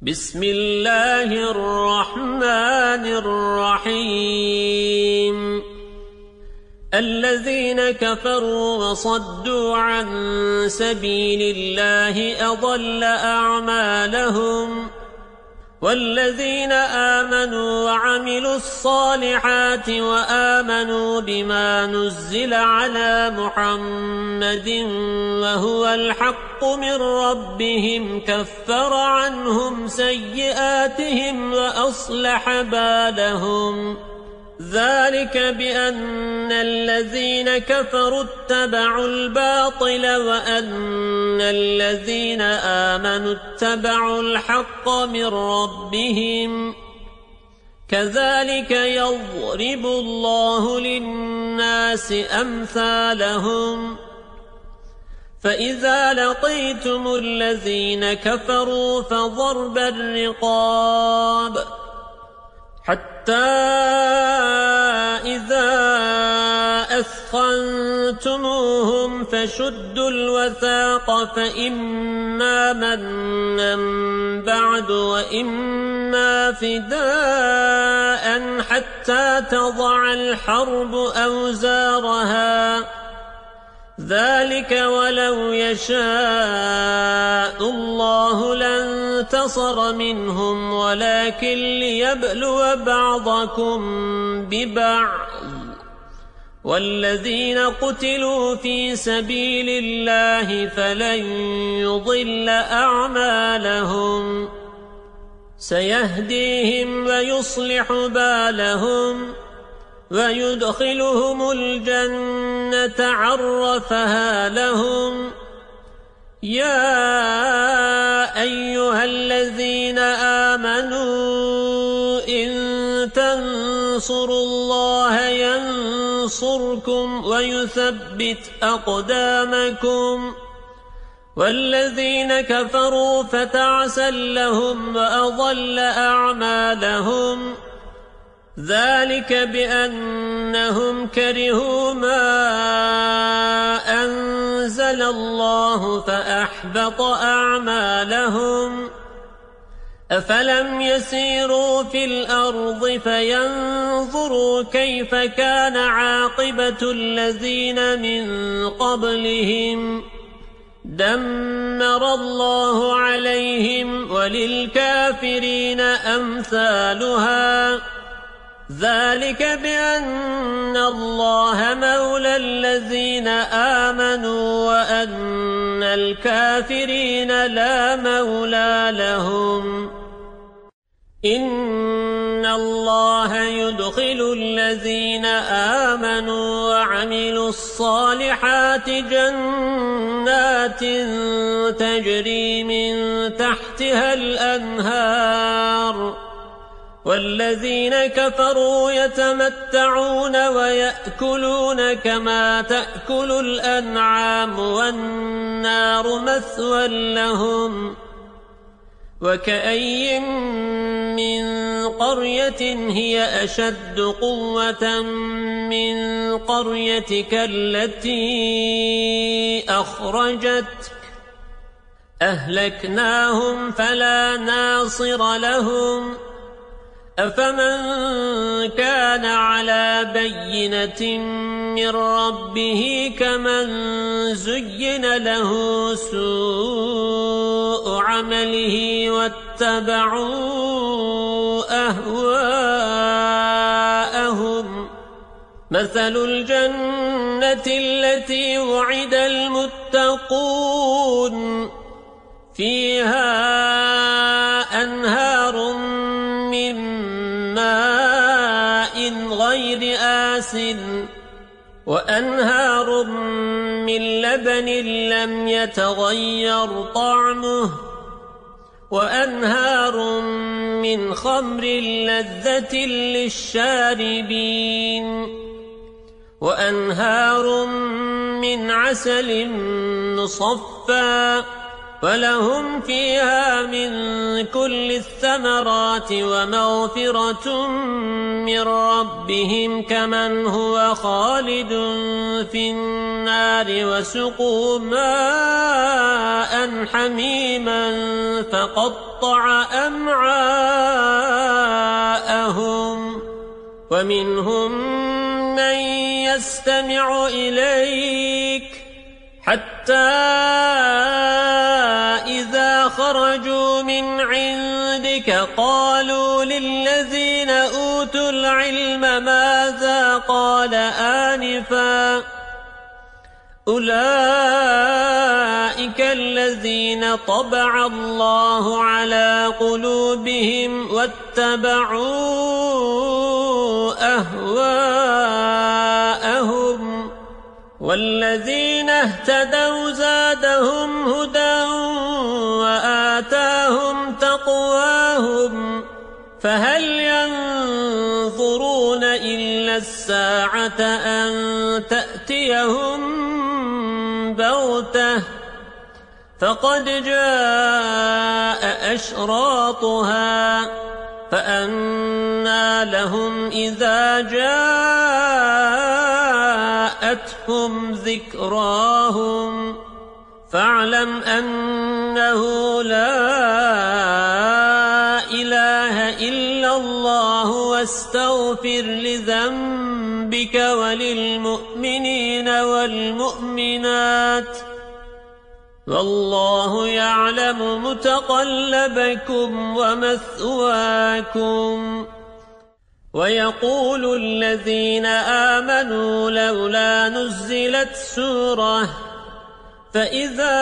بسم الله الرحمن الرحيم الذين كفروا وصدوا عن سبيل الله أضل أعمالهم والذين آمنوا وعملوا الصالحات وآمنوا بما نزل على محمد وهو الحق من ربهم كفر عنهم سيئاتهم وأصلح بالهم ذلك بأن الذين كفروا اتبعوا الباطل وأن الذين آمنوا اتبعوا الحق من ربهم كذلك يضرب الله للناس أمثالهم فإذا لقيتم الذين كفروا فضرب الرقاب حتى إذا أثخنتموهم فشدوا الوثاق فإما منا بعد وإما فداء حتى تضع الحرب أوزارها ذلك ولو يشاء الله لانتصر منهم ولكن ليبلو بعضكم ببعض والذين قتلوا في سبيل الله فلن يضل أعمالهم سيهديهم ويصلح بالهم ويدخلهم الجنة عرفها لهم يا أيها الذين آمنوا إن تنصروا الله ينصركم ويثبت أقدامكم والذين كفروا فتعسا لهم وأضل أعمالهم ذلك بأنهم كرهوا ما أنزل الله فأحبط أعمالهم أفلم يسيروا في الأرض فينظروا كيف كان عاقبة الذين من قبلهم دمر الله عليهم وللكافرين أمثالها ذلك بأن الله مولى الذين آمنوا وأن الكافرين لا مولى لهم إن الله يدخل الذين آمنوا وعملوا الصالحات جنات تجري من تحتها الأنهار والذين كفروا يتمتعون ويأكلون كما تأكل الأنعام والنار مثوى لهم وكأي من قرية هي أشد قوة من قريتك التي أخرجتك أهلكناهم فلا ناصر لهم أفمن كان على بينة من ربه كمن زين له سوء عمله واتبعوا أهواءهم مثل الجنة التي وعد المتقون فيها أنهار من ماء غير آسن وأنهار من لبن لم يتغير طعمه وأنهار من خمر لذة للشاربين وأنهار من عسل مصفى ولهم فيها من كل الثمرات ومغفرة من ربهم كمن هو خالد في النار وسقوا ماء حميما فقطع أمعاءهم ومنهم من يستمع إليك حتى إذا خرجوا من عندك قالوا للذين أوتوا العلم ماذا قال آنفا أولئك الذين طبع الله على قلوبهم واتبعوا أهواءهم والذين اهتدوا زادهم هدى وآتاهم تقواهم فهل ينظرون إلا الساعة أن تأتيهم بغتة فقد جاء أشراطها فأنى لهم إذا جاءتهم ذكراهم فاعلم أنه لا إله إلا الله واستغفر لذنبك وللمؤمنين والمؤمنات والله يعلم متقلبكم ومثواكم ويقول الذين آمنوا لولا نزلت سورة فإذا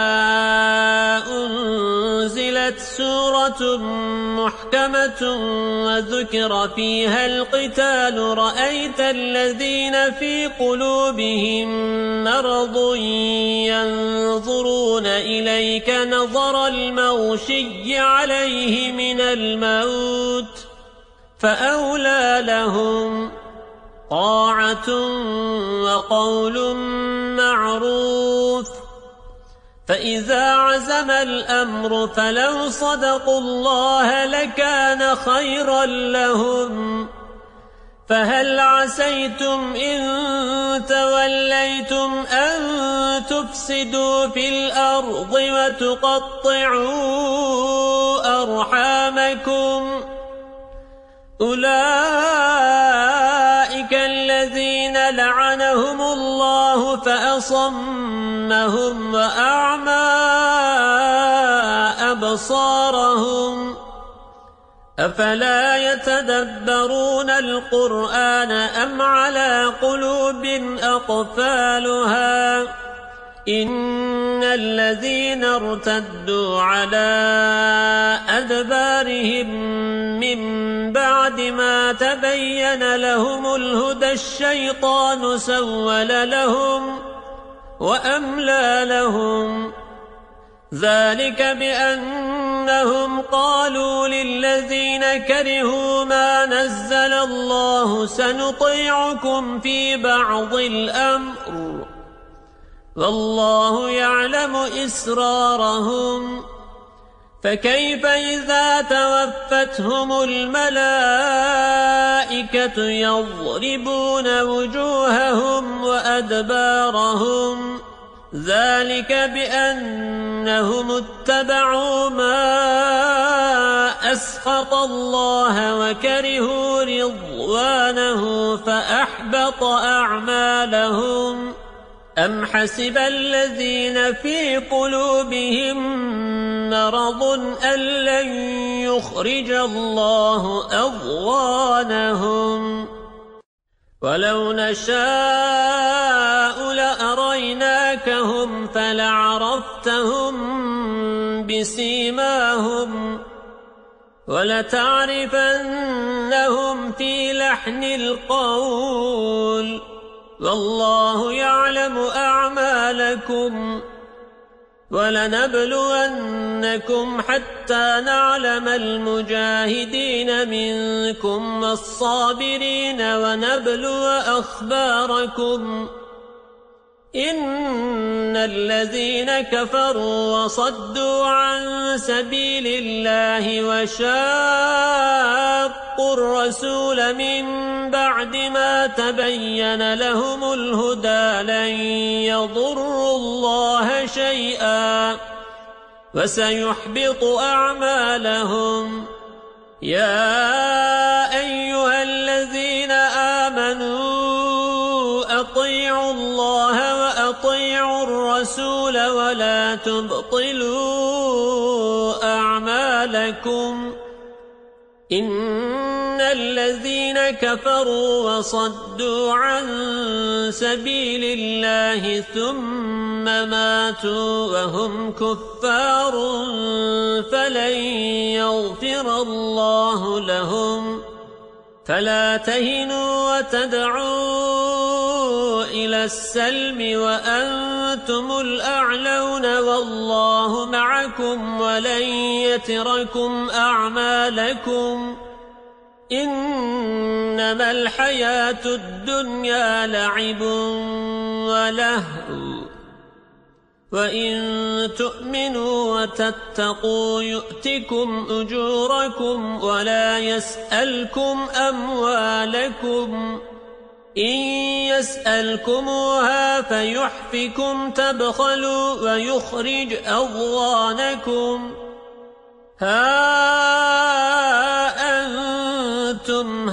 أنزلت سورة محكمة وذكر فيها القتال رأيت الذين في قلوبهم مرض ينظرون إليك نظر المغشي عليه من الموت فأولى لهم طاعة وقول معروف فإذا عزم الأمر فلو صدقوا الله لكان خيرا لهم فهل عسيتم إن توليتم أن تفسدوا في الأرض وتقطعوا أرحامكم أولئك الذين لعنهم الله فأصمهم وأعمى أبصارهم أفلا يتدبرون القرآن أم على قلوب أقفالها إن الذين ارتدوا على أدبارهم من بعد ما تبين لهم الهدى الشيطان سول لهم وأملى لهم ذلك بأنهم قالوا للذين كرهوا ما نزل الله سنطيعكم في بعض الأمر والله يعلم إسرارهم فكيف إذا توفتهم الملائكة يضربون وجوههم وأدبارهم ذلك بأنهم اتبعوا ما أسخط الله وكرهوا رضوانه فأحبط أعمالهم أم حسب الذين في قلوبهم مرض أن لن يخرج الله أضغانهم ولو نشاء لأريناكهم فلعرفتهم بسيماهم ولتعرفنهم في لحن القول والله يعلم أعمالكم ولنبلونكم حتى نعلم المجاهدين منكم والصابرين ونبلو أخباركم إن الذين كفروا وصدوا عن سبيل الله وشاقوا الرسول من بعد ما تبين لهم الهدى لن يضروا الله شيئا وسيحبط أعمالهم. يا أيها الذين آمنوا أطيعوا الله وأطيعوا الرسول ولا تبطلوا أعمالكم. إن الذين كفروا وصدوا عن سبيل الله ثم ماتوا وهم كفار فلن يغفر الله لهم. فلا تهنوا وتدعوا إلى السلم وأنتم الأعلون والله معكم ولن يتركم أعمالكم. إنما الحياة الدنيا لعب ولهو وإن تؤمنوا وتتقوا يؤتكم أجوركم ولا يسألكم أموالكم. إن يسألكموها فيحفكم تبخلوا ويخرج أضغانكم. ها أنتم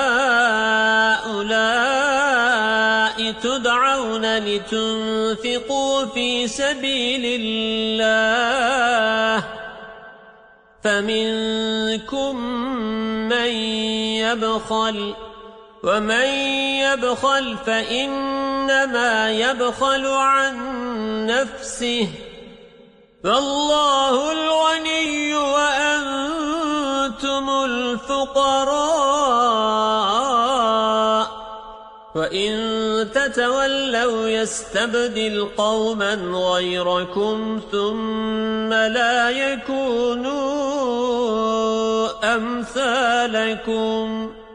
هؤلاء تدعون لتنفقوا في سبيل الله فمنكم من يبخل ومن يبخل فإنما يبخل عن نفسه والله الغني وأنتم الفقراء وإن تتولوا يستبدل قوما غيركم ثم لا يكونوا أمثالكم.